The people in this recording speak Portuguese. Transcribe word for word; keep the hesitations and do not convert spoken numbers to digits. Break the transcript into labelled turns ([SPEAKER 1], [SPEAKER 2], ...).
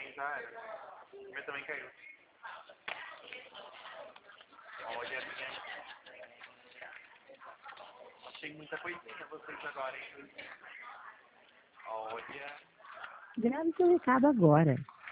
[SPEAKER 1] Já era. O meu também caiu. Olha, minha. Achei muita coisinha vocês agora, hein? Olha.
[SPEAKER 2] Grave seu recado agora.